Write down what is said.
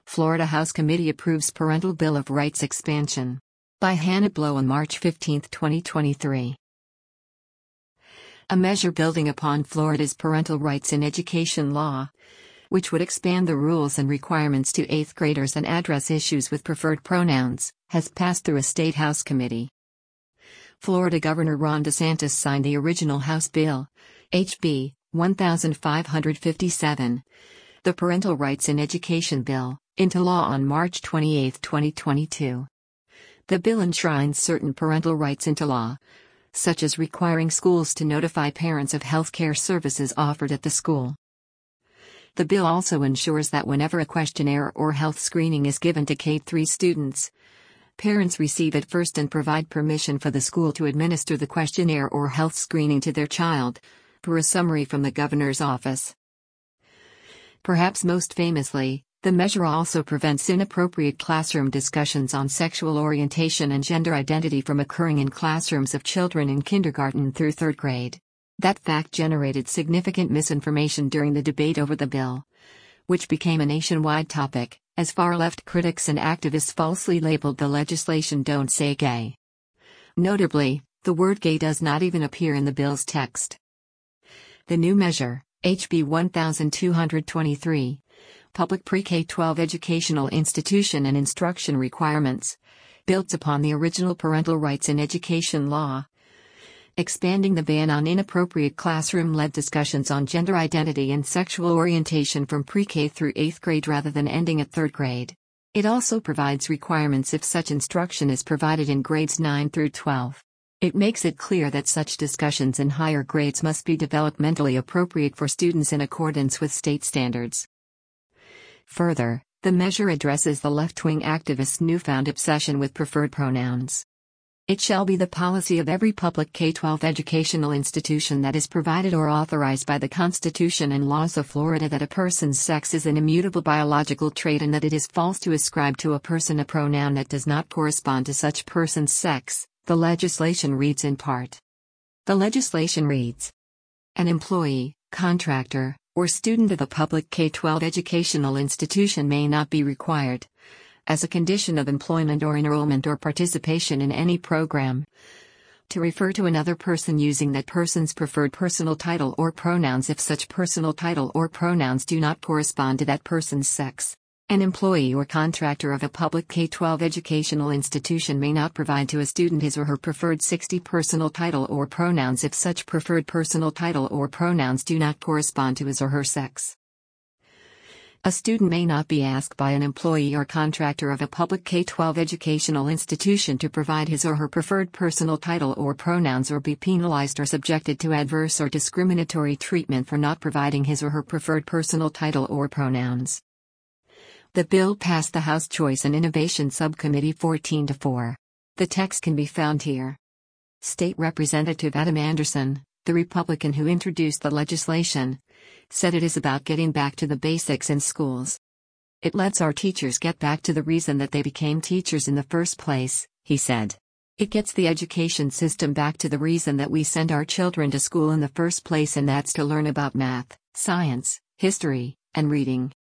Florida House Committee approves Parental Bill of Rights expansion. By Hannah Blow on March 15, 2023. A measure building upon Florida's parental rights in education law, which would expand the rules and requirements to 8th graders and address issues with preferred pronouns, has passed through a state House committee. Florida Governor Ron DeSantis signed the original House bill, HB 1557, the Parental Rights in Education Bill, into law on March 28, 2022. The bill enshrines certain parental rights into law, such as requiring schools to notify parents of health care services offered at the school. The bill also ensures that whenever a questionnaire or health screening is given to K-3 students, parents receive it first and provide permission for the school to administer the questionnaire or health screening to their child, per a summary from the governor's office. Perhaps most famously, the measure also prevents inappropriate classroom discussions on sexual orientation and gender identity from occurring in classrooms of children in kindergarten through 3rd grade. That fact generated significant misinformation during the debate over the bill, which became a nationwide topic, as far-left critics and activists falsely labeled the legislation "Don't Say Gay." Notably, the word gay does not even appear in the bill's text. The new measure, HB 1223, Public Pre-K-12 Educational Institution and Instruction Requirements, builds upon the original Parental Rights in Education law, expanding the ban on inappropriate classroom-led discussions on gender identity and sexual orientation from pre-K through 8th grade rather than ending at 3rd grade. It also provides requirements if such instruction is provided in grades 9 through 12. It makes it clear that such discussions in higher grades must be developmentally appropriate for students in accordance with state standards. Further, the measure addresses the left-wing activists' newfound obsession with preferred pronouns. It shall be the policy of every public K-12 educational institution that is provided or authorized by the Constitution and laws of Florida that a person's sex is an immutable biological trait and that it is false to ascribe to a person a pronoun that does not correspond to such person's sex, the legislation reads in part. The legislation reads: an employee, contractor, or student of a public K-12 educational institution may not be required, as a condition of employment or enrollment or participation in any program, to refer to another person using that person's preferred personal title or pronouns if such personal title or pronouns do not correspond to that person's sex. An employee or contractor of a public K-12 educational institution may not provide to a student his or her preferred 60 personal title or pronouns if such preferred personal title or pronouns do not correspond to his or her sex. A student may not be asked by an employee or contractor of a public K-12 educational institution to provide his or her preferred personal title or pronouns or be penalized or subjected to adverse or discriminatory treatment for not providing his or her preferred personal title or pronouns. The bill passed the House Choice and Innovation Subcommittee 14-4. The text can be found here. State Representative Adam Anderson, the Republican who introduced the legislation, said it is about getting back to the basics in schools. It lets our teachers get back to the reason that they became teachers in the first place, he said. It gets the education system back to the reason that we send our children to school in the first place, and that's to learn about math, science, history, and reading.